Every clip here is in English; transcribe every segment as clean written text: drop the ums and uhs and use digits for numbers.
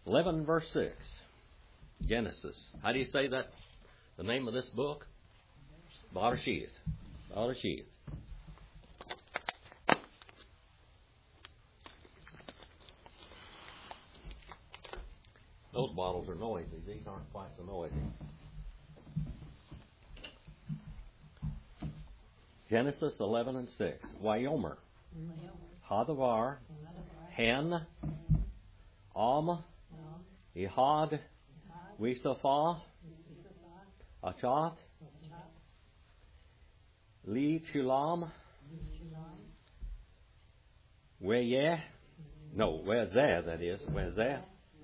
11 verse 6. Genesis. How do you say that? The name of this book? Bereshith. Bereshith. Those bottles are noisy. These aren't quite so noisy. Genesis 11 and 6. Wayomer. Hadavar. Hen. Am. Ihad. Wisapha. Achat. Li Chulam. Weyeh. No, Wezeh, that is. Wezeh.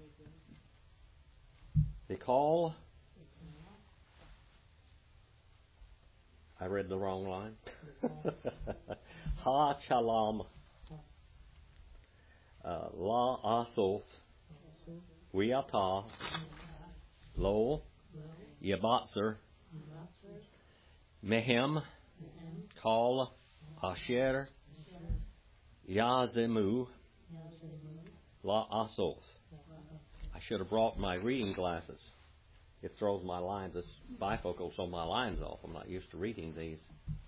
Mikal. I read the wrong line. Ha Chalam. La Asoth. Wiata. Lo. Yabatzer. Mehem. Kal. Asher. Yazemu. La Asoth. I should have brought my reading glasses. It throws my lines, this bifocal, so my lines off. I'm not used to reading these.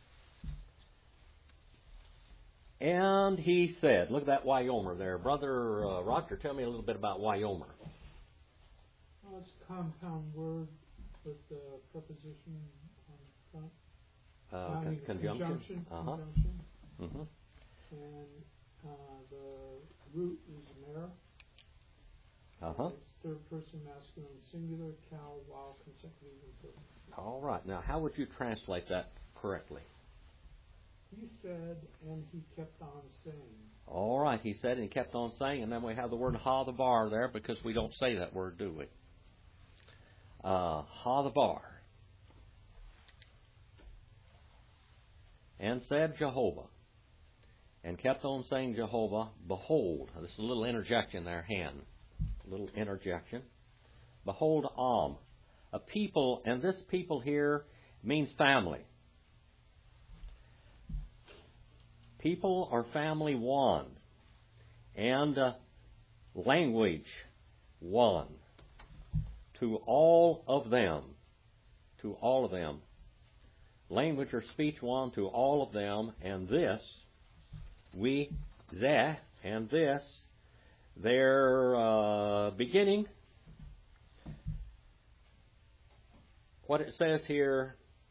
And he said, look at that Wayomer there. Brother Roger, tell me a little bit about Wayomer. Well, it's a compound word with the preposition on front. Conjunction. Conjunction. Mm-hmm. And the root is mer. Uh-huh. It's third person masculine singular, cow, while consecutive and plural. All right. Now, how would you translate that correctly? He said, and he kept on saying. All right. He said, and he kept on saying, and then we have the word hadavar there because we don't say that word, do we? Hadavar. And said Jehovah. And kept on saying Jehovah, behold. This is a little interjection there, hen. Little interjection. Behold, Am, a people, and this people here means family. People or family one, and language one. To all of them, language or speech one to all of them, and this, zeh, and this. Their beginning, what it says here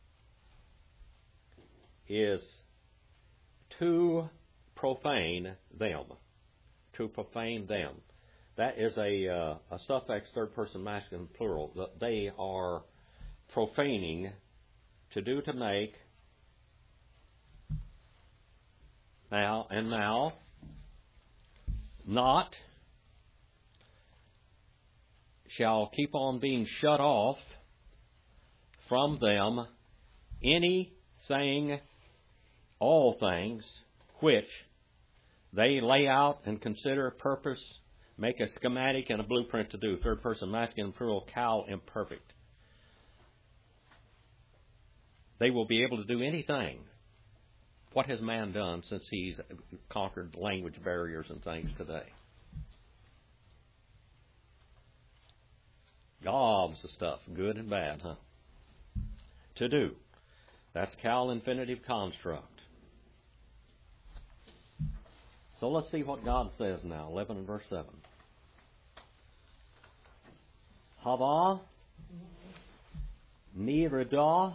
is to profane them. To profane them. That is a suffix third person masculine plural. That they are profaning, to do, to make. Now, not shall keep on being shut off from them anything, all things, which they lay out and consider, purpose, make a schematic and a blueprint to do. Third person masculine plural, cal imperfect. They will be able to do anything. What has man done since he's conquered language barriers and things today? Gobs of stuff, good and bad, huh? To do. That's cal infinitive construct. So let's see what God says now, 11 and verse 7. Hava, Nirada,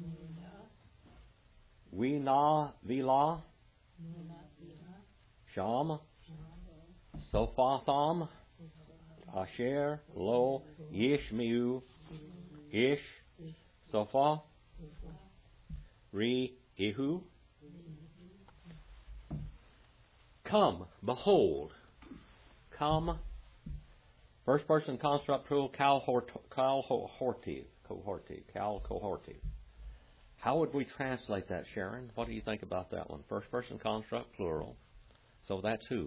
Wina Vila, Sham, Sophatham, Asher, Lo, Yishmiu, Ish, Sopha, Re, Ihu. Come, behold, come. First person construct plural, cohortive. How would we translate that, Sharon? What do you think about that one? First person construct plural. So that's who?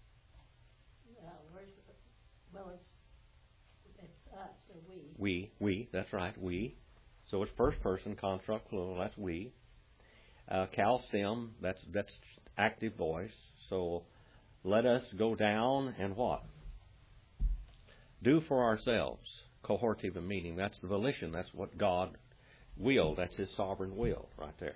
Well, it's us, or we. We, that's right, we. So it's first person construct plural, that's we. Cal stem, that's active voice. So let us go down and what? do for ourselves. Cohortative meaning. That's the volition. That's what God willed. That's His sovereign will right there.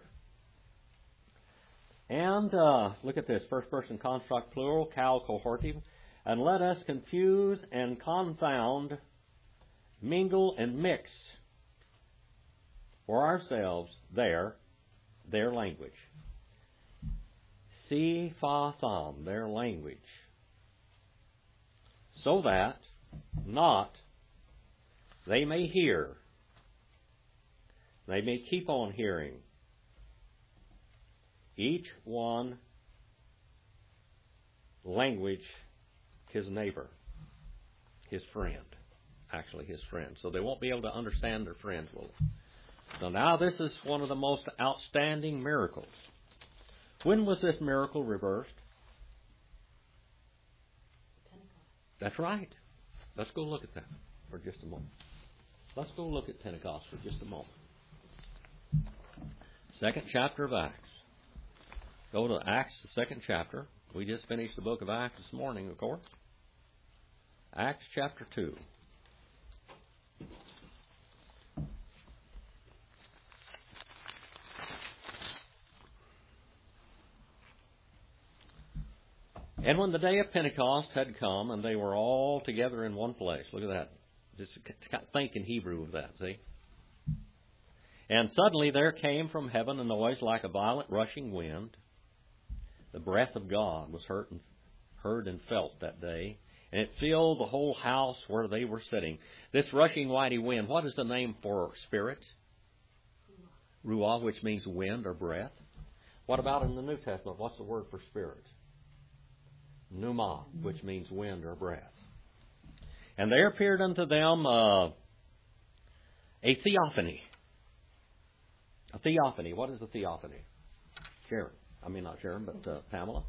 And look at this. First person construct plural, cal cohortative. And let us confuse and confound, mingle and mix for ourselves their language. Si, fa, tham, their language. So that not they may hear, they may keep on hearing, each one language his neighbor, his friend, actually his friend. So they won't be able to understand their friends will. So now this is one of the most outstanding miracles. When was this miracle reversed? Pentecost. That's right. Let's go look at that for just a moment. Let's go look at Pentecost for just a moment. 2nd chapter of Acts. Go to Acts, the 2nd chapter. We just finished the book of Acts this morning, of course. Acts chapter 2. And when the day of Pentecost had come, and they were all together in one place. Look at that. Just think in Hebrew of that, see? And suddenly there came from heaven a noise like a violent rushing wind. The breath of God was heard and felt that day. And it filled the whole house where they were sitting. This rushing mighty wind, what is the name for spirit? Ruah, which means wind or breath. What about in the New Testament? What's the word for spirit? Pneuma, which means wind or breath. And there appeared unto them a theophany. A theophany. What is a theophany? Sharon. I mean, not Sharon, but Pamela.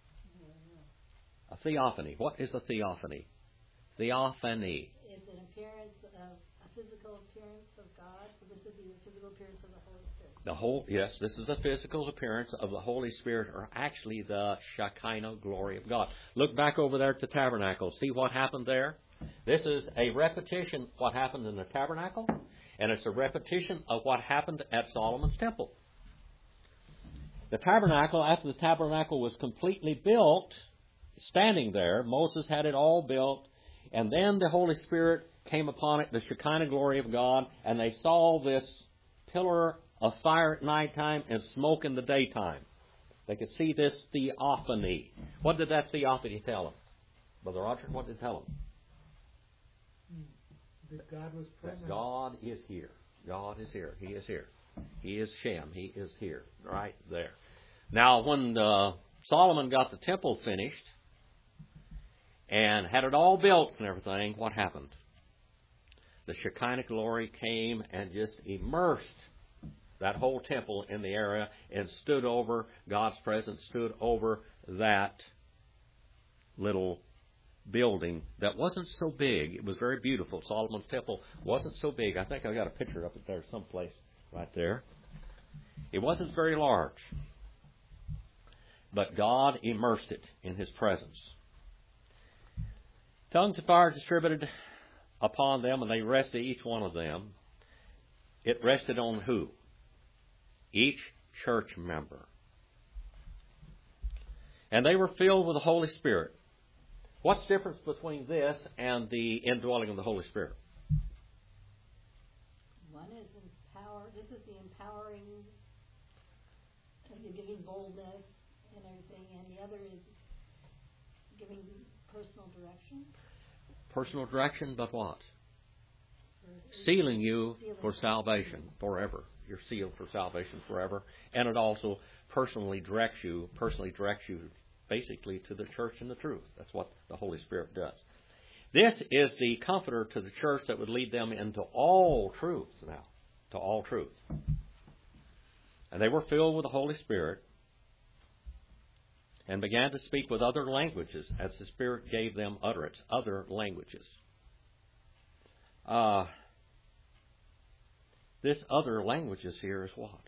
A theophany. What is a theophany? Theophany. It's an appearance of a physical appearance of God. So this would be the physical appearance of the Holy Spirit. Yes, this is a physical appearance of the Holy Spirit, or actually the Shekinah glory of God. Look back over there at the tabernacle. See what happened there? This is a repetition of what happened in the tabernacle, and it's a repetition of what happened at Solomon's temple. The tabernacle, after the tabernacle was completely built, standing there, Moses had it all built, and then the Holy Spirit came upon it, the Shekinah glory of God, and they saw this pillar of fire at nighttime and smoke in the daytime. They could see this theophany. What did that theophany tell them? Brother Roger, what did it tell them? That God was present. That God is here. God is here. He is here. He is Shem. He is here. Right there. Now, when Solomon got the temple finished and had it all built and everything, what happened? The Shekinah glory came and just immersed that whole temple in the area and stood over, God's presence stood over that little building that wasn't so big. It was very beautiful. Solomon's temple wasn't so big. I think I got a picture of it there someplace right there. It wasn't very large. But God immersed it in His presence. Tongues of fire distributed upon them, and they rested, each one of them. It rested on who? Each church member. And they were filled with the Holy Spirit. What's the difference between this and the indwelling of the Holy Spirit? One is this is the empowering, you're giving boldness and everything, and the other is giving personal direction. Personal direction, but what? Sealing you for salvation forever. You're sealed for salvation forever. And it also personally directs you basically to the church and the truth. That's what the Holy Spirit does. This is the comforter to the church that would lead them into all truth now. To all truth. And they were filled with the Holy Spirit and began to speak with other languages as the Spirit gave them utterance. Other languages. This other languages here is what?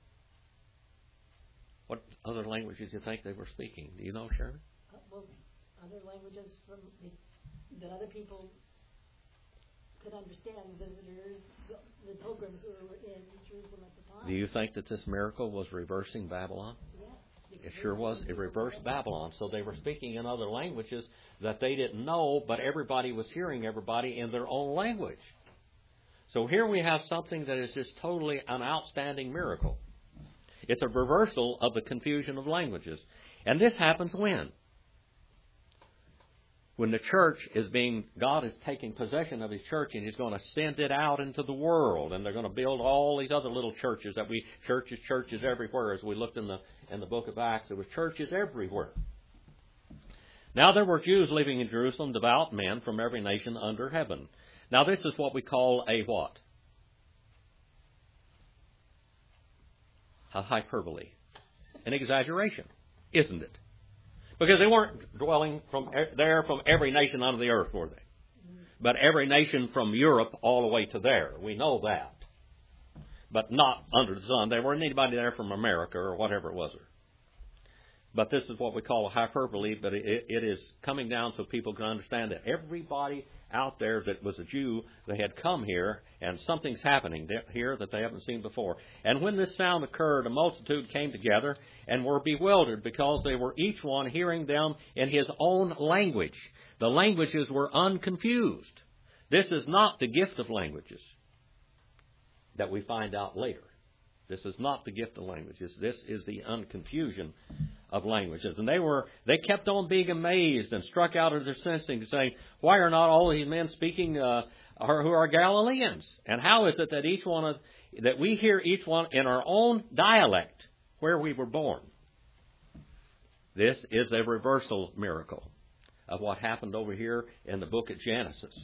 What other languages do you think they were speaking? Do you know, Sharon? Well, other languages that other people could understand, visitors, the pilgrims who were in Jerusalem at the time. Do you think that this miracle was reversing Babylon? Yes. It sure was. It reversed Babylon. So they were speaking in other languages that they didn't know, but everybody was hearing everybody in their own language. So here we have something that is just totally an outstanding miracle. It's a reversal of the confusion of languages. And this happens when? When the church God is taking possession of His church and He's going to send it out into the world. And they're going to build all these other little churches churches everywhere. As we looked in the book of Acts, there were churches everywhere. Now there were Jews living in Jerusalem, devout men from every nation under heaven. Now this is what we call a what? A hyperbole. An exaggeration, isn't it? Because they weren't dwelling from every nation under the earth, were they? But every nation from Europe all the way to there. We know that. But not under the sun. There weren't anybody there from America or whatever it was. But this is what we call a hyperbole, but it is coming down so people can understand that everybody out there that was a Jew, they had come here, and something's happening here that they haven't seen before. And when this sound occurred, a multitude came together and were bewildered because they were each one hearing them in his own language. The languages were unconfused. This is not the gift of languages that we find out later. This is not the gift of languages. This is the unconfusion of languages. And they kept on being amazed and struck out of their senses, saying, why are not all these men speaking who are Galileans? And how is it that that we hear each one in our own dialect where we were born? This is a reversal miracle of what happened over here in the book of Genesis.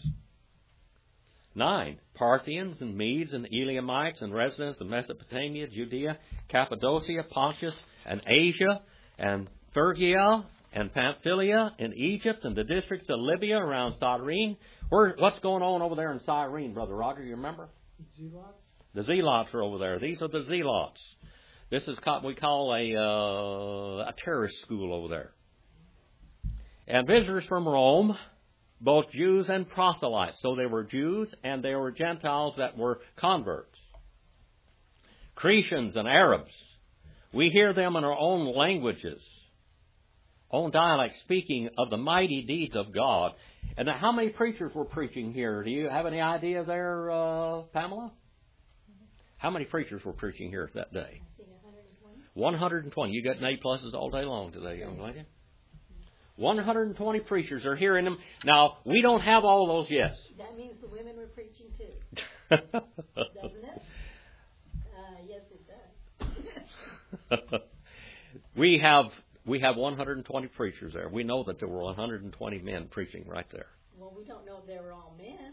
9. Parthians and Medes and Elamites and residents of Mesopotamia, Judea, Cappadocia, Pontus, and Asia, and Phrygia, and Pamphylia, and Egypt, and the districts of Libya around Cyrene. What's going on over there in Cyrene, Brother Roger, you remember? Zealots? The Zealots are over there. These are the Zealots. This is what we call a terrorist school over there. And visitors from Rome, both Jews and proselytes. So they were Jews and they were Gentiles that were converts. Cretians and Arabs. We hear them in our own languages, own dialects, speaking of the mighty deeds of God. And now, how many preachers were preaching here? Do you have any idea there, Pamela? How many preachers were preaching here that day? I think 120. 120. You got an A+ all day long today, young lady. 120 preachers are hearing them. Now, we don't have all those yet. That means the women were preaching too. Doesn't it? Yes, it does. We have 120 preachers there. We know that there were 120 men preaching right there. Well, we don't know if they were all men.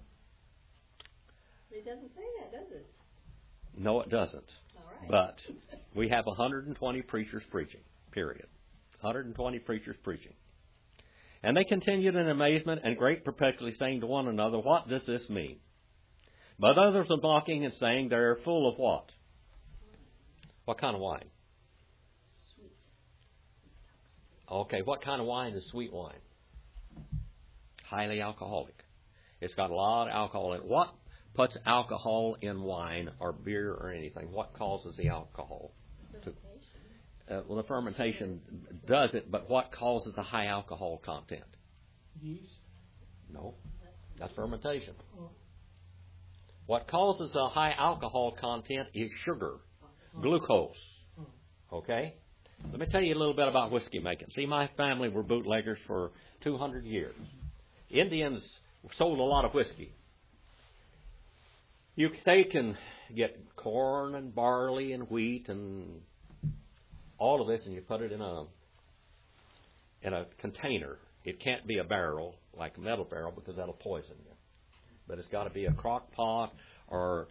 It doesn't say that, does it? No, it doesn't. All right. But we have 120 preachers preaching, period. 120 preachers preaching. And they continued in amazement and great perplexity, saying to one another, what does this mean? But others are mocking and saying, they're full of what? What kind of wine? Sweet. Okay, what kind of wine is sweet wine? Highly alcoholic. It's got a lot of alcohol in it. What puts alcohol in wine or beer or anything? What causes the alcohol? Well, the fermentation does it, but what causes the high alcohol content? Yeast? No, that's fermentation. Oh. What causes a high alcohol content is sugar, glucose. Okay? Let me tell you a little bit about whiskey making. See, my family were bootleggers for 200 years. Indians sold a lot of whiskey. They can get corn and barley and wheat and all of this, and you put it in a container. It can't be a barrel, like a metal barrel, because that'll poison you. But it's got to be a crock pot or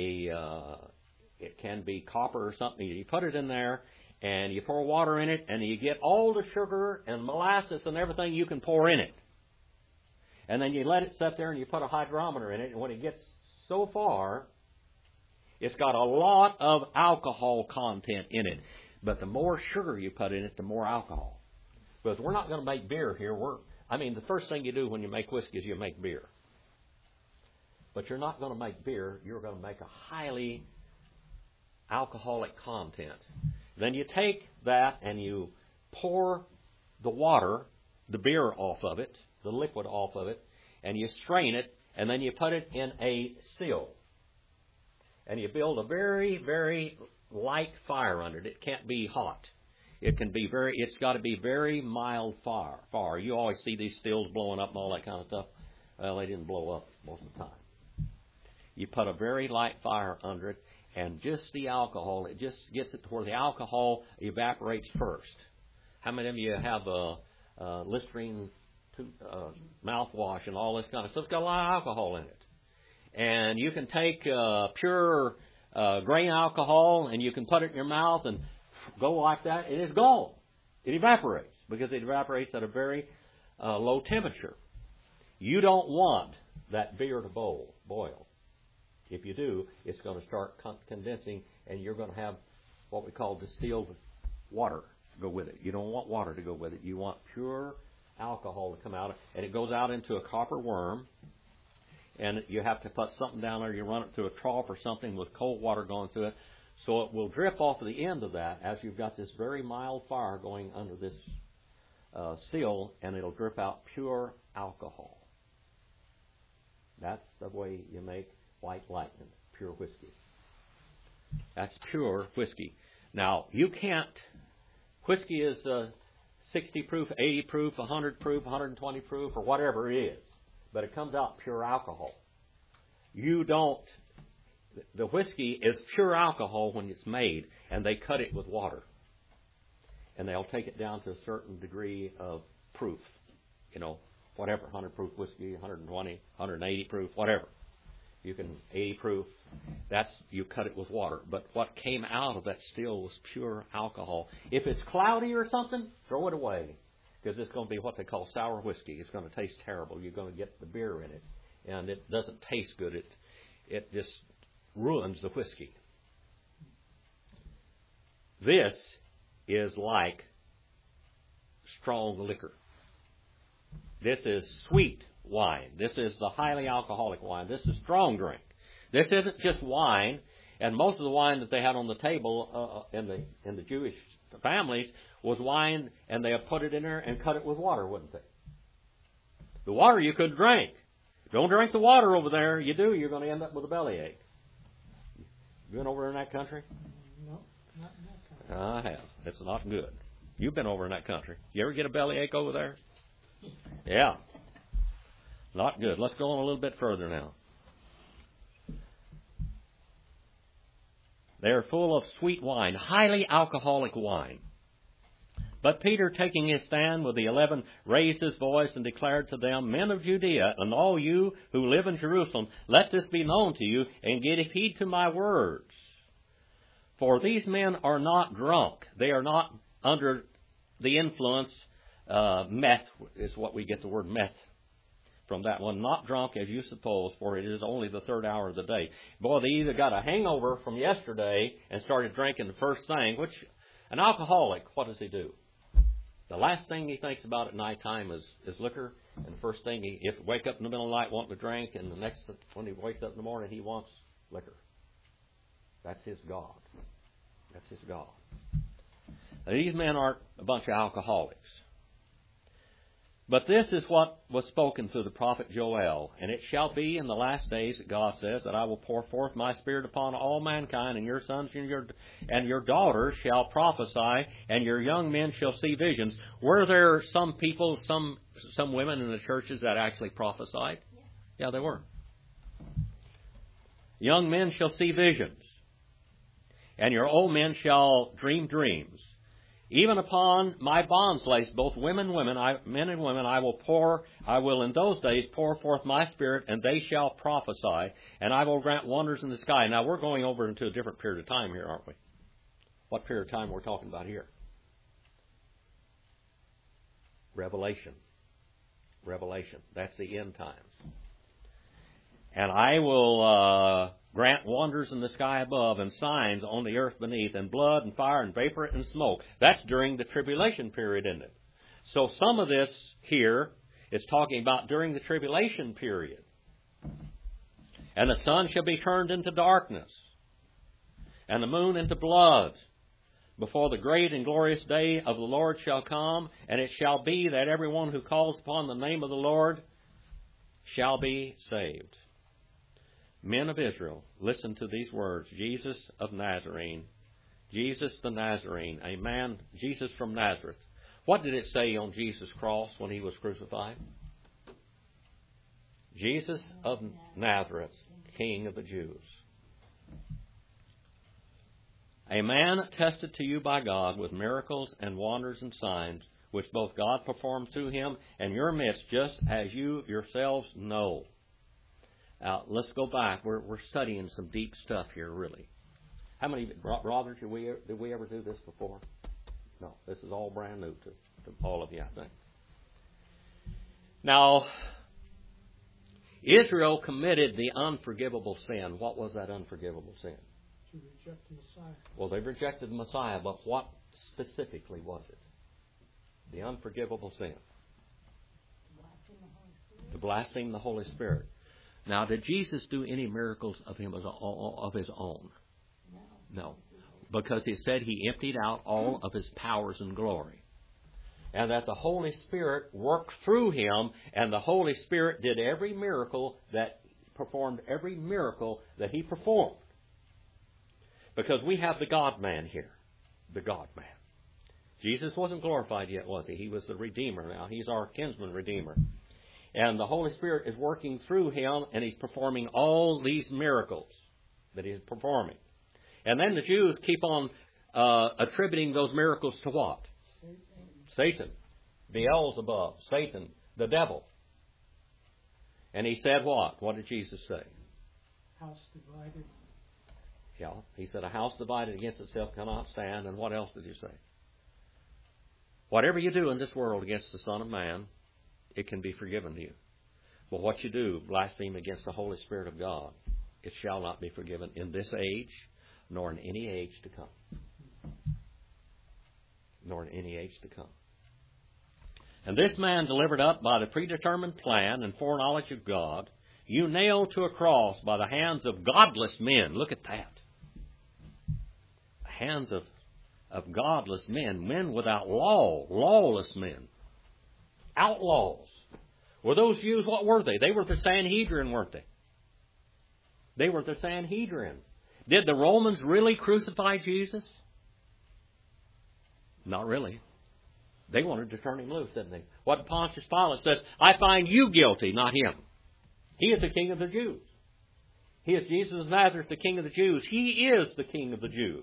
it can be copper or something. You put it in there, and you pour water in it, and you get all the sugar and molasses and everything you can pour in it. And then you let it sit there, and you put a hydrometer in it, and when it gets so far, it's got a lot of alcohol content in it. But the more sugar you put in it, the more alcohol. Because we're not going to make beer here. The first thing you do when you make whiskey is you make beer. But you're not going to make beer. You're going to make a highly alcoholic content. Then you take that and you pour the water, the beer off of it, the liquid off of it, and you strain it, and then you put it in a still. And you build a very, very light fire under it. It can't be hot. It's got to be very mild fire. You always see these stills blowing up and all that kind of stuff. Well, they didn't blow up most of the time. You put a very light fire under it, and just the alcohol, it just gets it to where the alcohol evaporates first. How many of you have a Listerine mouthwash and all this kind of stuff? It's got a lot of alcohol in it. And you can take pure grain alcohol and you can put it in your mouth and go like that. It is gone. It evaporates because it evaporates at a very low temperature. You don't want that beer to boil. If you do, it's going to start condensing, and you're going to have what we call distilled water go with it. You don't want water to go with it. You want pure alcohol to come out, and it goes out into a copper worm, and you have to put something down there. You run it through a trough or something with cold water going through it, so it will drip off of the end of that as you've got this very mild fire going under this still, and it'll drip out pure alcohol. That's the way you make White Lightning, pure whiskey. That's pure whiskey. Now, you can't... Whiskey is 60 proof, 80 proof, 100 proof, 120 proof, or whatever it is. But it comes out pure alcohol. You don't... The whiskey is pure alcohol when it's made, and they cut it with water. And they'll take it down to a certain degree of proof. Whatever, 100 proof whiskey, 120, 180 proof, whatever. You can 80 proof. You cut it with water. But what came out of that still was pure alcohol. If it's cloudy or something, throw it away, because it's going to be what they call sour whiskey. It's going to taste terrible. You're going to get the beer in it, and it doesn't taste good. It just ruins the whiskey. This is like strong liquor. This is sweet wine. This is the highly alcoholic wine. This is strong drink. This isn't just wine. And most of the wine that they had on the table in the Jewish families was wine, and they put it in there and cut it with water, wouldn't they? The water you could drink. Don't drink the water over there. You do, you're going to end up with a bellyache. You been over in that country? No, not in that country. I have. It's not good. You've been over in that country. You ever get a bellyache over there? Yeah. Not good. Let's go on a little bit further now. They are full of sweet wine, highly alcoholic wine. But Peter, taking his stand with the 11, raised his voice and declared to them, Men of Judea, and all you who live in Jerusalem, let this be known to you, and give heed to my words. For these men are not drunk. They are not under the influence. Meth is what we get the word meth from that one. Not drunk as you suppose, for it is only the third hour of the day. Boy, they either got a hangover from yesterday and started drinking the first thing, which an alcoholic, what does he do? The last thing he thinks about at nighttime is liquor, and the first thing if he wake up in the middle of the night wanting to drink, and the next when he wakes up in the morning he wants liquor. That's his God. That's his God. Now, these men aren't a bunch of alcoholics. But this is what was spoken through the prophet Joel. And it shall be in the last days, that God says, that I will pour forth my Spirit upon all mankind, and your sons and your daughters shall prophesy, and your young men shall see visions. Were there some people, some women in the churches that actually prophesied? Yeah, there were. Young men shall see visions, and your old men shall dream dreams. Even upon my bondslaves, both men and women, I will in those days pour forth my Spirit, and they shall prophesy, and I will grant wonders in the sky. Now, we're going over into a different period of time here, aren't we? What period of time we're talking about here? Revelation. Revelation. That's the end times. And I will grant wonders in the sky above, and signs on the earth beneath, and blood and fire and vapor and smoke. That's during the tribulation period, isn't it? So some of this here is talking about during the tribulation period. And the sun shall be turned into darkness, and the moon into blood, before the great and glorious day of the Lord shall come. And it shall be that everyone who calls upon the name of the Lord shall be saved. Men of Israel, listen to these words. Jesus of Nazarene, Jesus the Nazarene, a man, Jesus from Nazareth. What did it say on Jesus' cross when he was crucified? Jesus of Nazareth, King of the Jews. A man tested to you by God with miracles and wonders and signs, which both God performed through him and your midst, just as you yourselves know. Now, let's go back. We're studying some deep stuff here, really. How many, brothers, did we ever do this before? No, this is all brand new to all of you, I think. Now, Israel committed the unforgivable sin. What was that unforgivable sin? To reject the Messiah. Well, they rejected the Messiah, but what specifically was it? The unforgivable sin. To blaspheme the Holy Spirit. Now, did Jesus do any miracles of his own? No. Because he said he emptied out all of his powers and glory. And that the Holy Spirit worked through him, and the Holy Spirit did performed every miracle that he performed. Because we have the God-man here. The God-man. Jesus wasn't glorified yet, was he? He was the Redeemer now. He's our kinsman Redeemer. And the Holy Spirit is working through him, and he's performing all these miracles that he's performing. And then the Jews keep on attributing those miracles to what? Satan. Beelzebub. Satan. The devil. And he said what? What did Jesus say? House divided. Yeah, he said a house divided against itself cannot stand. And what else did he say? Whatever you do in this world against the Son of Man, it can be forgiven to you. But what you do, blaspheme against the Holy Spirit of God, it shall not be forgiven in this age, nor in any age to come. Nor in any age to come. And this man delivered up by the predetermined plan and foreknowledge of God, you nailed to a cross by the hands of godless men. Look at that. Hands of godless men, men without law, lawless men, outlaws. Were those Jews, what were they? They were the Sanhedrin, weren't they? They were the Sanhedrin. Did the Romans really crucify Jesus? Not really. They wanted to turn him loose, didn't they? What Pontius Pilate says, I find you guilty, not him. He is the King of the Jews. He is Jesus of Nazareth, the King of the Jews. He is the King of the Jews.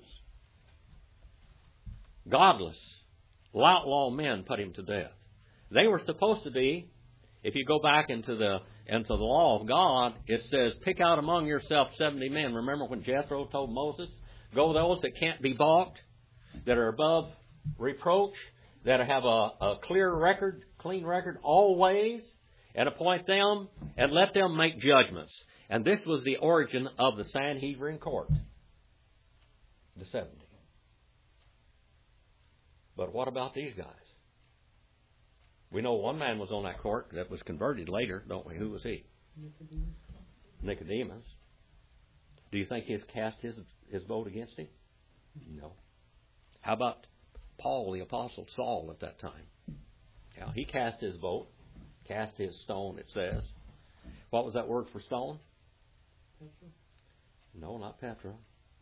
Godless, outlaw men put him to death. They were supposed to be, if you go back into the law of God, it says, pick out among yourself 70 men. Remember when Jethro told Moses, go those that can't be balked, that are above reproach, that have a clear record, clean record always, and appoint them and let them make judgments. And this was the origin of the Sanhedrin court, the 70. But what about these guys? We know one man was on that court that was converted later, don't we? Who was he? Nicodemus. Do you think he has cast his vote against him? No. How about Paul, the apostle, Saul at that time? Yeah, he cast his vote, cast his stone, it says. What was that word for stone? Petra? No, not Petra.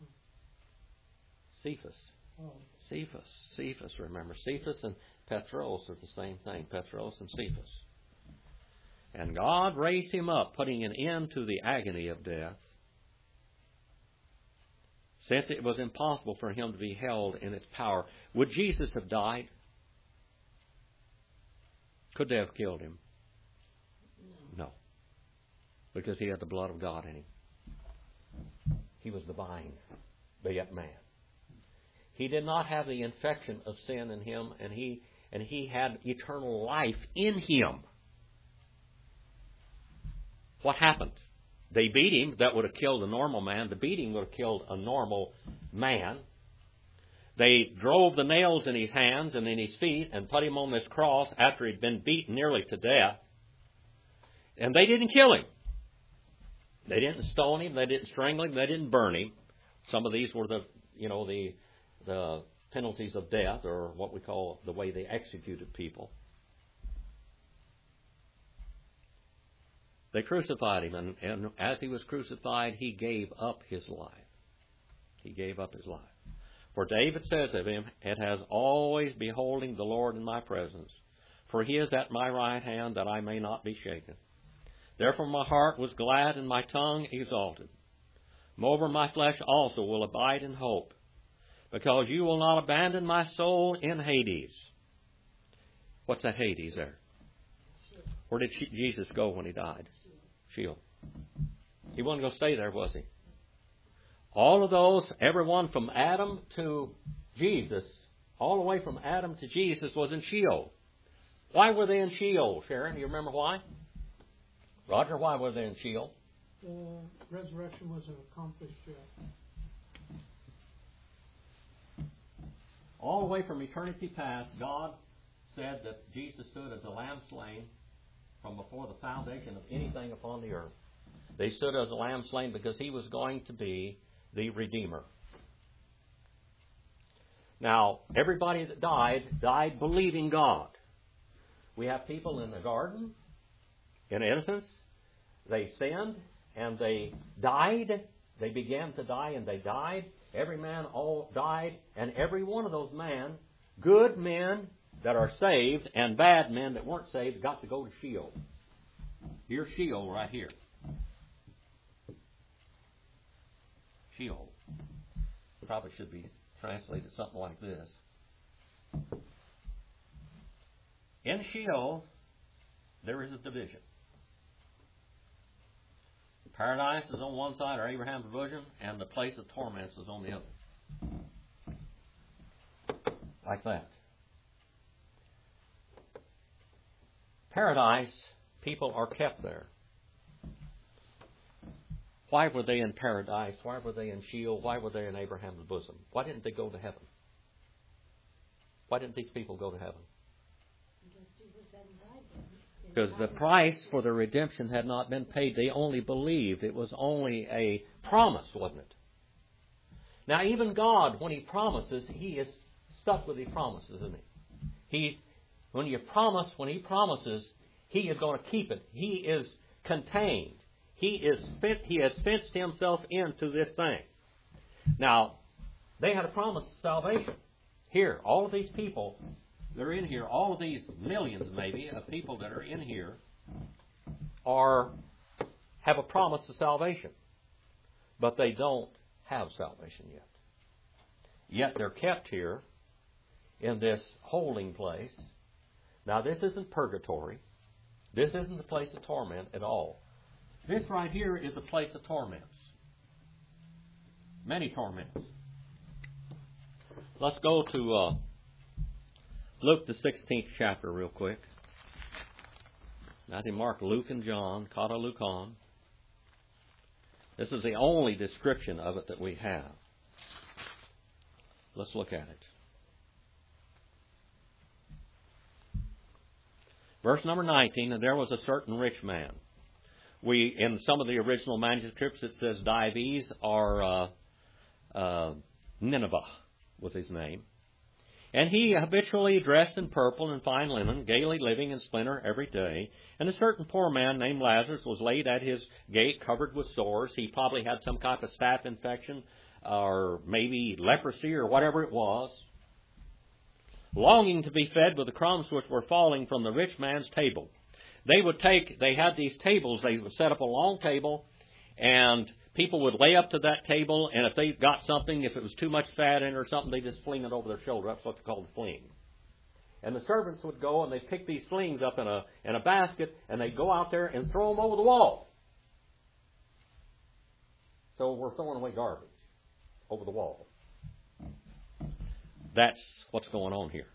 Cephas. Oh. Cephas, remember. Cephas and Petros are the same thing. Petros and Cephas. And God raised him up, putting an end to the agony of death, since it was impossible for him to be held in its power. Would Jesus have died? Could they have killed him? No. Because he had the blood of God in him. He was divine, but yet man. He did not have the infection of sin in him, and he had eternal life in him. What happened? They beat him. That would have killed a normal man. The beating would have killed a normal man. They drove the nails in his hands and in his feet and put him on this cross after he'd been beaten nearly to death. And they didn't kill him. They didn't stone him. They didn't strangle him. They didn't burn him. Some of these were the penalties of death, or what we call the way they executed people. They crucified him, and as he was crucified, he gave up his life. He gave up his life. For David says of him, "It has always beholding the Lord in my presence, for he is at my right hand, that I may not be shaken. Therefore my heart was glad and my tongue exalted. Moreover, my flesh also will abide in hope, because you will not abandon my soul in Hades." What's that Hades there? Where did Jesus go when he died? Sheol. He wasn't going to stay there, was he? All of those, everyone from Adam to Jesus, all the way from Adam to Jesus was in Sheol. Why were they in Sheol, Sharon? You remember why? Roger, why were they in Sheol? The resurrection wasn't accomplished yet. All the way from eternity past, God said that Jesus stood as a lamb slain from before the foundation of anything upon the earth. They stood as a lamb slain because he was going to be the Redeemer. Now, everybody that died believing God. We have people in the garden, in innocence. They sinned, and they died. They began to die, and they died. Every man all died, and every one of those men, good men that are saved and bad men that weren't saved, got to go to Sheol. Here's Sheol right here. Sheol. Probably should be translated something like this. In Sheol, there is a division. Paradise is on one side, or Abraham's bosom, and the place of torments is on the other. Like that. Paradise, people are kept there. Why were they in paradise? Why were they in Sheol? Why were they in Abraham's bosom? Why didn't they go to heaven? Why didn't these people go to heaven? Because the price for the redemption had not been paid. They only believed. It was only a promise, wasn't it? Now, even God, when He promises, He is stuck with His promises, isn't He? When He promises, He is going to keep it. He is contained. He has fenced Himself into this thing. Now, they had a promise of salvation. Here, all of these people that are in here, all of these millions maybe of people that are in here have a promise of salvation. But they don't have salvation yet. Yet they're kept here in this holding place. Now, this isn't purgatory. This isn't the place of torment at all. This right here is a place of torments. Many torments. Let's go to Luke, the 16th chapter, real quick. Matthew, Mark, Luke, and John, Kata Lukon. This is the only description of it that we have. Let's look at it. Verse number 19, and there was a certain rich man. In some of the original manuscripts, it says Dives, or Nineveh was his name. And he habitually dressed in purple and fine linen, gaily living in splendor every day. And a certain poor man named Lazarus was laid at his gate, covered with sores. He probably had some type of staph infection, or maybe leprosy, or whatever it was. Longing to be fed with the crumbs which were falling from the rich man's table. They had these tables, they would set up a long table, and people would lay up to that table, and if they got something, if it was too much fat in it or something, they'd just fling it over their shoulder. That's what they called a fling. And the servants would go, and they'd pick these flings up in a basket, and they'd go out there and throw them over the wall. So we're throwing away garbage over the wall. That's what's going on here.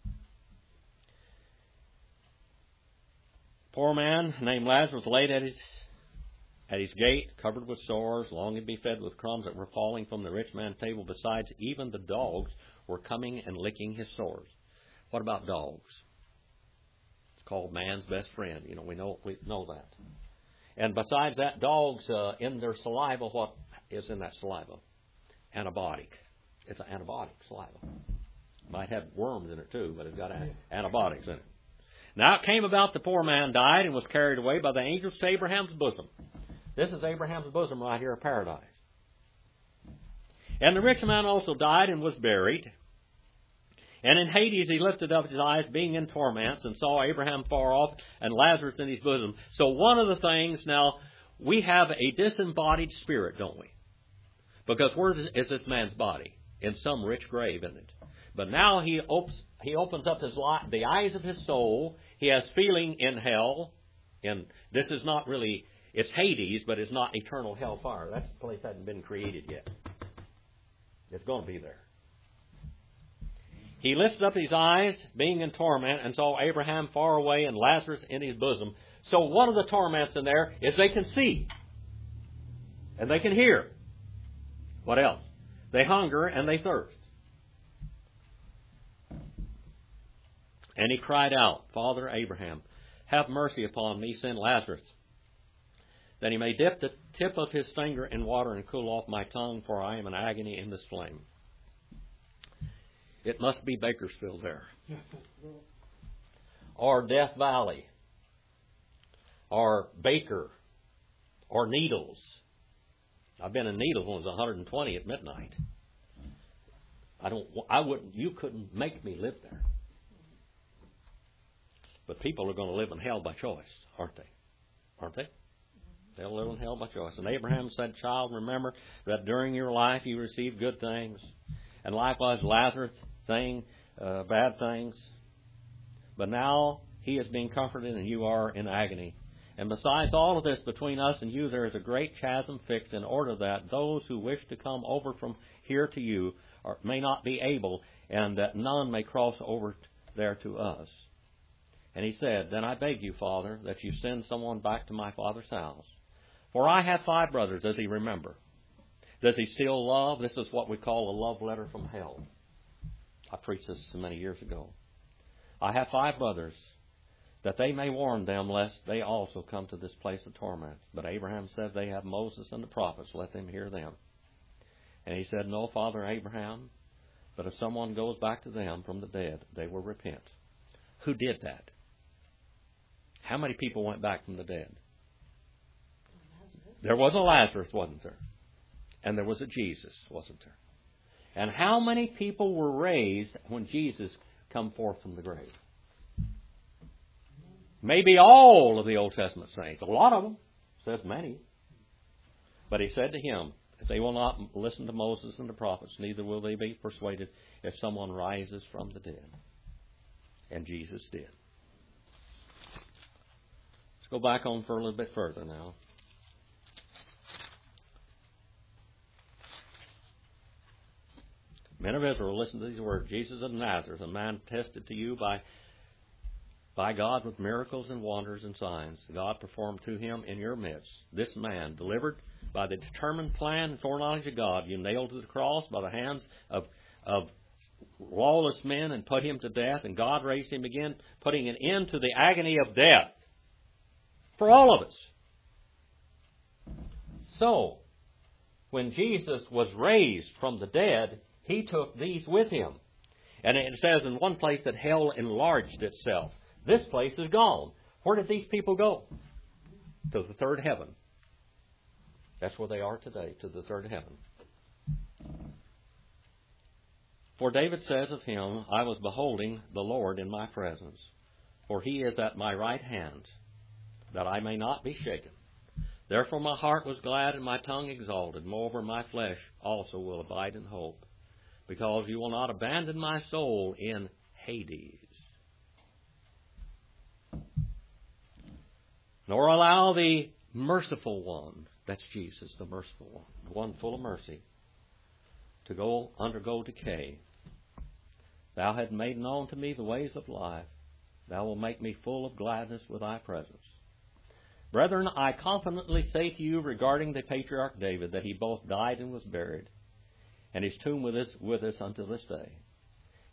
Poor man named Lazarus was laid at his gate, covered with sores, longing to be fed with crumbs that were falling from the rich man's table. Besides, even the dogs were coming and licking his sores. What about dogs? It's called man's best friend. We know that. And besides that, dogs, in their saliva, what is in that saliva? Antibiotic. It's an antibiotic saliva. Might have worms in it too, but it's got antibiotics in it. Now it came about the poor man died and was carried away by the angels to Abraham's bosom. This is Abraham's bosom right here in paradise. And the rich man also died and was buried. And in Hades he lifted up his eyes, being in torments, and saw Abraham far off and Lazarus in his bosom. So one of the things, now, we have a disembodied spirit, don't we? Because where is this man's body? In some rich grave, isn't it? But now he opens up the eyes of his soul. He has feeling in hell. And this is not really, it's Hades, but it's not eternal hellfire. That place hasn't been created yet. It's going to be there. He lifted up his eyes, being in torment, and saw Abraham far away and Lazarus in his bosom. So one of the torments in there is they can see. And they can hear. What else? They hunger and they thirst. And he cried out, Father Abraham, have mercy upon me, send Lazarus, that he may dip the tip of his finger in water and cool off my tongue, for I am in agony in this flame. It must be Bakersfield there. Or Death Valley. Or Baker. Or Needles. I've been in Needles when it was 120 at midnight. You couldn't make me live there. But people are going to live in hell by choice, aren't they? Aren't they? They'll live in hell by choice. And Abraham said, Child, remember that during your life you received good things, and likewise Lazarus bad things. But now he is being comforted and you are in agony. And besides all of this, between us and you there is a great chasm fixed, in order that those who wish to come over from here to you may not be able, and that none may cross over there to us. And he said, Then I beg you, Father, that you send someone back to my father's house. For I have 5 brothers. Does he remember? Does he still love? This is what we call a love letter from hell. I preached this many years ago. I have 5 brothers, that they may warn them, lest they also come to this place of torment. But Abraham said, They have Moses and the prophets, let them hear them. And he said, No, Father Abraham, but if someone goes back to them from the dead, they will repent. Who did that? How many people went back from the dead? There was a Lazarus, wasn't there? And there was a Jesus, wasn't there? And how many people were raised when Jesus come forth from the grave? Maybe all of the Old Testament saints. A lot of them. Says many. But he said to him, If they will not listen to Moses and the prophets, neither will they be persuaded if someone rises from the dead. And Jesus did. Let's go back on for a little bit further now. Men of Israel, listen to these words. Jesus of Nazareth, a man tested to you by God with miracles and wonders and signs God performed to him in your midst. This man, delivered by the determined plan and foreknowledge of God, you nailed to the cross by the hands of lawless men and put him to death, and God raised him again, putting an end to the agony of death for all of us. So, when Jesus was raised from the dead, he took these with him. And it says in one place that hell enlarged itself. This place is gone. Where did these people go? To the third heaven. That's where they are today, to the third heaven. For David says of him, I was beholding the Lord in my presence, for he is at my right hand, that I may not be shaken. Therefore my heart was glad and my tongue exalted. Moreover, my flesh also will abide in hope, because you will not abandon my soul in Hades, nor allow the merciful one, that's Jesus, the merciful one, the one full of mercy, to undergo decay. Thou hast made known to me the ways of life. Thou wilt make me full of gladness with thy presence. Brethren, I confidently say to you regarding the patriarch David, that he both died and was buried, and his tomb with us until this day.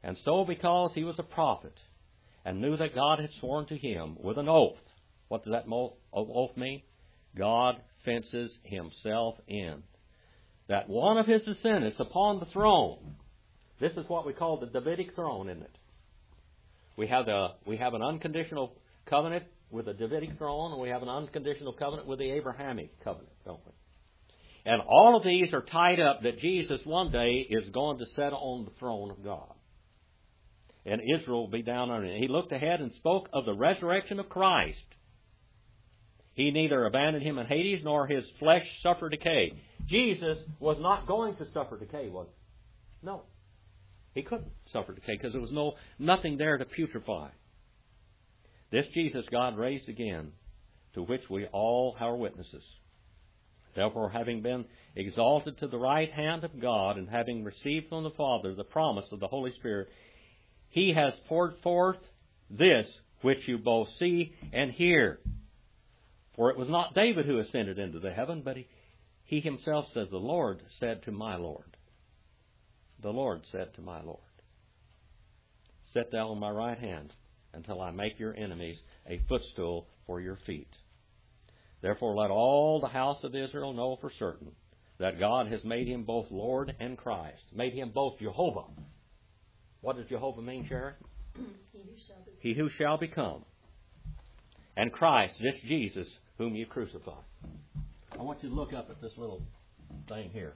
And so because he was a prophet, and knew that God had sworn to him with an oath. What does that oath mean? God fences himself in. That one of his descendants upon the throne. This is what we call the Davidic throne, isn't it? We have an unconditional covenant with the Davidic throne, and we have an unconditional covenant with the Abrahamic covenant, don't we? And all of these are tied up that Jesus one day is going to sit on the throne of God. And Israel will be down under it. He looked ahead and spoke of the resurrection of Christ. He neither abandoned him in Hades, nor his flesh suffered decay. Jesus was not going to suffer decay, was he? No. He couldn't suffer decay because there was nothing there to putrefy. This Jesus God raised again, to which we all are witnesses. Therefore, having been exalted to the right hand of God, and having received from the Father the promise of the Holy Spirit, He has poured forth this which you both see and hear. For it was not David who ascended into the heaven, but he himself says, the Lord said to my Lord. The Lord said to my Lord, sit thou on my right hand until I make your enemies a footstool for your feet. Therefore let all the house of Israel know for certain that God has made him both Lord and Christ, made him both Jehovah. What does Jehovah mean, Sharon? He who shall become. And Christ, this Jesus, whom you crucified. I want you to look up at this little thing here.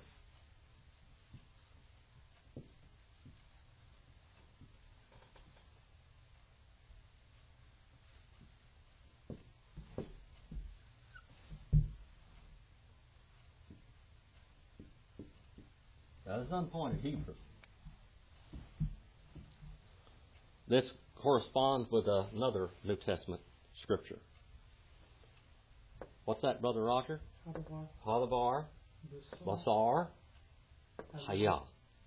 Now, this is unpointed Hebrew. This corresponds with another New Testament scripture. What's that, Brother Roger? Hadavar, Basar, Hayah.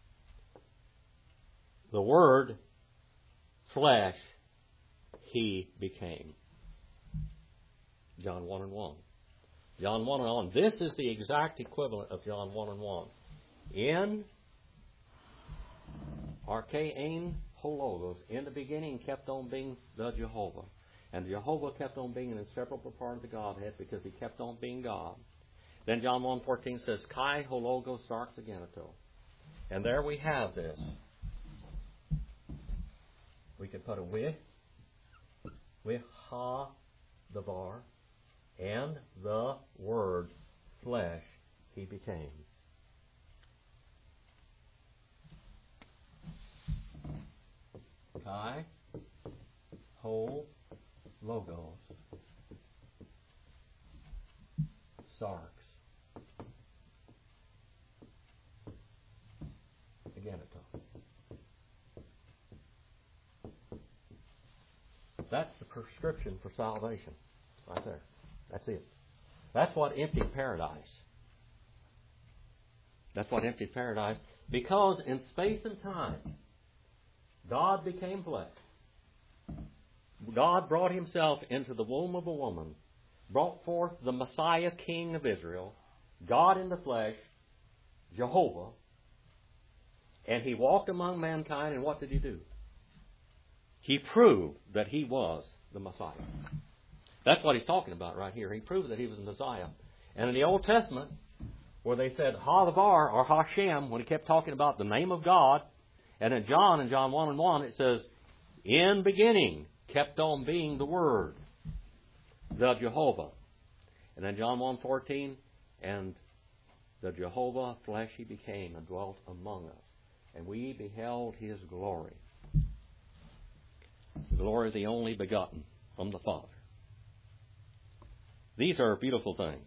The word flesh, he became. John 1 and 1. John 1 and 1. This is the exact equivalent of John 1 and 1. In Archein Hologos, in the beginning kept on being the Jehovah. And Jehovah kept on being an inseparable part of the Godhead because he kept on being God. Then John 1:14 says, Kai Hologos Sarx Agenitos. And there we have this. We could put a with ha, the var, and the word flesh he became. Kai, Ho, Logos, Sarx. Agenitos. That's the prescription for salvation. Right there. That's it. That's what emptied paradise. That's what emptied paradise. Because in space and time, God became flesh. God brought himself into the womb of a woman, brought forth the Messiah, King of Israel, God in the flesh, Jehovah, and he walked among mankind, and what did he do? He proved that he was the Messiah. That's what he's talking about right here. He proved that he was the Messiah. And in the Old Testament, where they said Ha-the-var or Hashem, when he kept talking about the name of God, and in John 1 and 1, it says, in beginning kept on being the Word, the Jehovah. And then John 1:14, and the Jehovah flesh he became and dwelt among us. And we beheld his glory. The glory of the only begotten from the Father. These are beautiful things.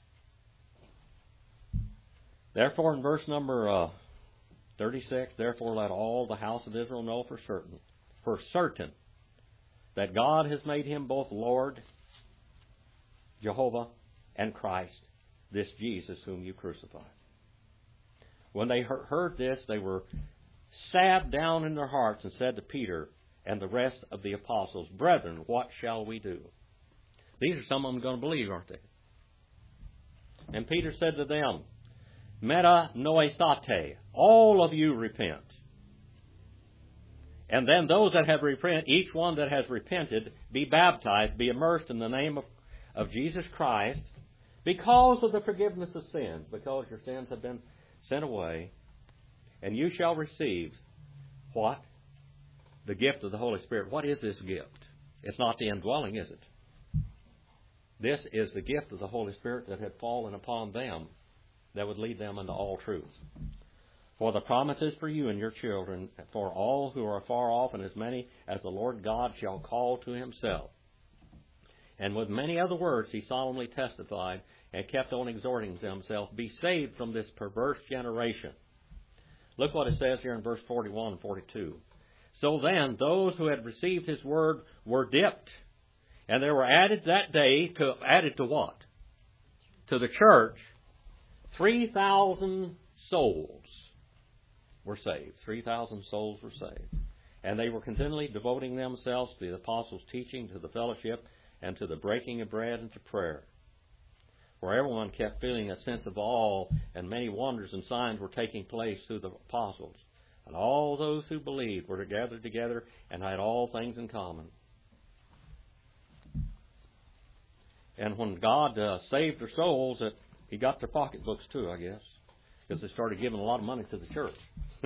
Therefore, in verse number 36, therefore let all the house of Israel know for certain, that God has made him both Lord, Jehovah, and Christ, this Jesus whom you crucified. When they heard this, they were stabbed down in their hearts and said to Peter and the rest of the apostles, Brethren, what shall we do? These are some of them going to believe, aren't they? And Peter said to them, Meta noestate, all of you repent. And then those that have repented, each one that has repented, be baptized, be immersed in the name of Jesus Christ, because of the forgiveness of sins, because your sins have been sent away, and you shall receive what? The gift of the Holy Spirit. What is this gift? It's not the indwelling, is it? This is the gift of the Holy Spirit that had fallen upon them that would lead them into all truth. For the promise is for you and your children, for all who are far off, and as many as the Lord God shall call to himself. And with many other words he solemnly testified and kept on exhorting himself, be saved from this perverse generation. Look what it says here in verse 41 and 42. So then, those who had received his word were dipped, and there were added that day, added to what? To the church, 3,000 souls were saved. 3,000 souls were saved. And they were continually devoting themselves to the apostles' teaching, to the fellowship, and to the breaking of bread and to prayer. For everyone kept feeling a sense of awe, and many wonders and signs were taking place through the apostles. And all those who believed were gathered together and had all things in common. And when God saved their souls, he got their pocketbooks too, I guess, because they started giving a lot of money to the church.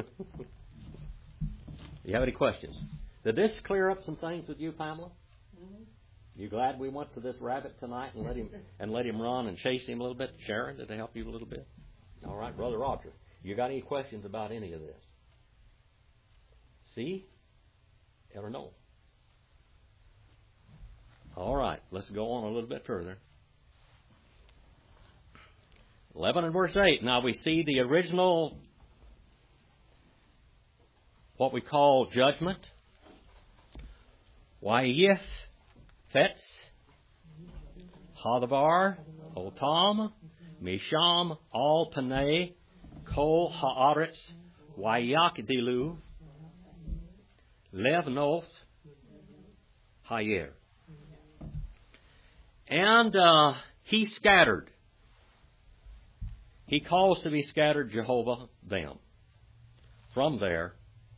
You have any questions? Did this clear up some things with you, Pamela? You glad we went to this rabbit tonight and let him run and chase him a little bit? Sharon, did it help you a little bit? All right, Brother Roger, you got any questions about any of this? See? Ever know? All right, let's go on a little bit further. 11 and verse 8. Now we see the original, what we call judgment. Wayith, Fetz, Hadavar, Otam, Misham, Al Panay, Kol Haaretz, Wayakdilu, Levnoth, Hayer. And he scattered. He calls to be scattered Jehovah them from there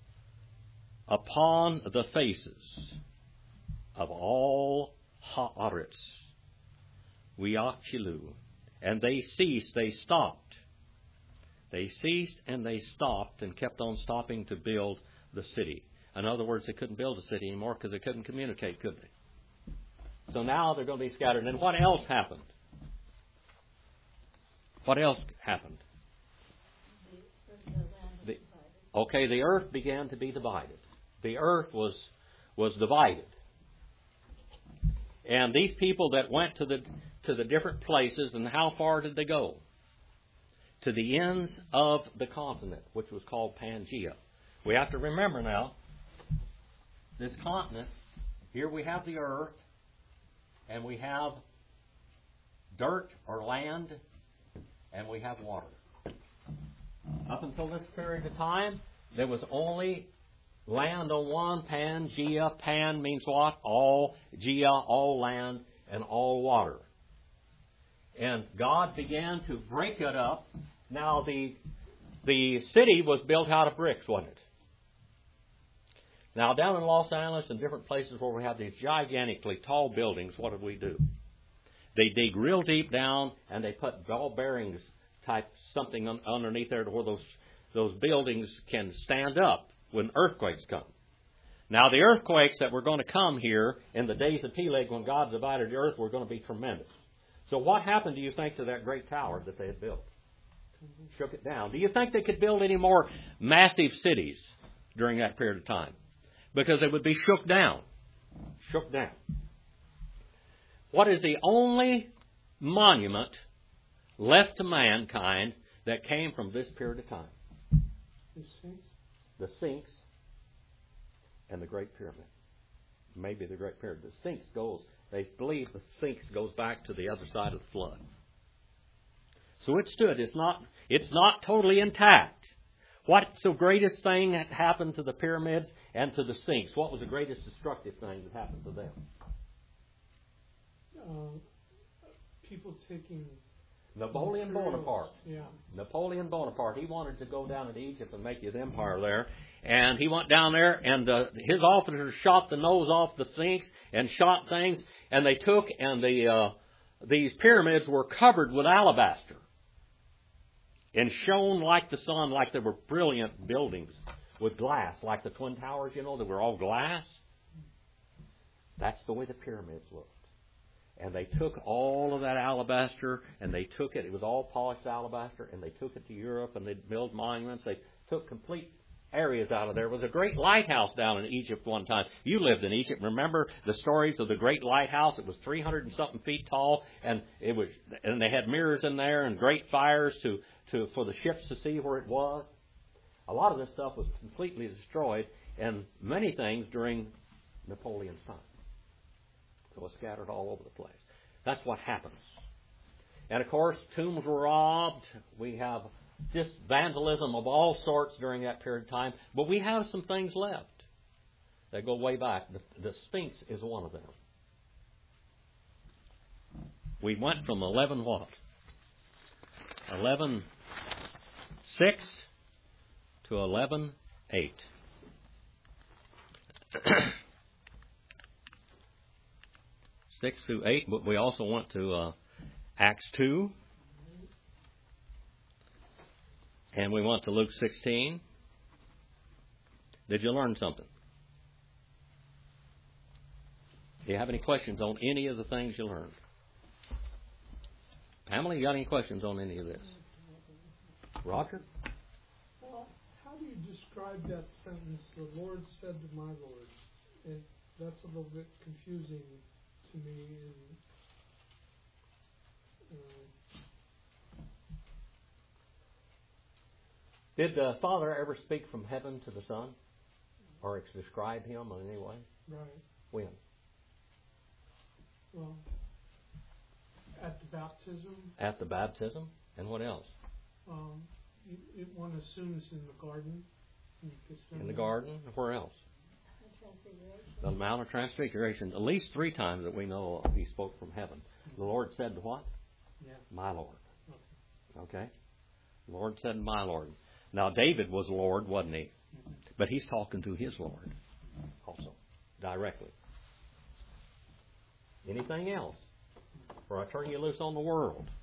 upon the faces of all Haaretz, Wiachilu. And they ceased, they stopped. They ceased and they stopped and kept on stopping to build the city. In other words, they couldn't build a city anymore because they couldn't communicate, could they? So now they're going to be scattered. And what else happened? What else happened? The earth began to be divided. The earth was divided. And these people that went to the different places, and how far did they go? To the ends of the continent, which was called Pangaea. We have to remember now, this continent, here we have the earth, and we have dirt or land, and we have water. Up until this period of time, there was only land on one, Pangaea. Pan means what? All. Gaea, all land, and all water. And God began to break it up. Now, the city was built out of bricks, wasn't it? Now, down in Los Angeles and different places where we have these gigantically tall buildings, what do? They dig real deep down and they put ball bearings type something underneath there to where those buildings can stand up when earthquakes come. Now, the earthquakes that were going to come here in the days of Peleg when God divided the earth were going to be tremendous. So what happened, do you think, to that great tower that they had built? Shook it down. Do you think they could build any more massive cities during that period of time? Because they would be shook down. Shook down. What is the only monument left to mankind that came from this period of time? The Sphinx. The Sphinx and the Great Pyramid. Maybe the Great Pyramid. The Sphinx they believe the Sphinx goes back to the other side of the flood. So it stood. It's not totally intact. What's the greatest thing that happened to the pyramids and to the Sphinx? What was the greatest destructive thing that happened to them? People taking Napoleon Materials, Bonaparte. Yeah. Napoleon Bonaparte, he wanted to go down into Egypt and make his empire there. And he went down there, and his officers shot the nose off the Sphinx and shot things. And they took, and these pyramids were covered with alabaster and shone like the sun, like they were brilliant buildings with glass, like the Twin Towers, they were all glass. That's the way the pyramids looked. And they took all of that alabaster, and they took it. It was all polished alabaster, and they took it to Europe, and they built monuments. They took complete areas out of there. There was a great lighthouse down in Egypt one time. You lived in Egypt. Remember the stories of the great lighthouse? It was 300 and something feet tall, and they had mirrors in there and great fires for the ships to see where it was. A lot of this stuff was completely destroyed, and many things during Napoleon's time. So it was scattered all over the place. That's what happens. And of course, tombs were robbed. We have just vandalism of all sorts during that period of time. But we have some things left that go way back. The Sphinx is one of them. We went from 11 what? 11:6 to 11:8. 6 through 8, but we also went to Acts 2. And we went to Luke 16. Did you learn something? Do you have any questions on any of the things you learned? Pamela, you got any questions on any of this? Roger? Well, how do you describe that sentence, the Lord said to my Lord? That's a little bit confusing to me. Did the Father ever speak from heaven to the Son? Or describe Him in any way? Right. When? Well, at the baptism. At the baptism? And what else? One assumes in the garden. In the garden? Where else? The Mount of Transfiguration. At least 3 times that we know of, He spoke from heaven. The Lord said what? Yeah. My Lord. Okay? The Lord said, my Lord. Now, David was Lord, wasn't he? But he's talking to his Lord also, directly. Anything else? Or I turn you loose on the world.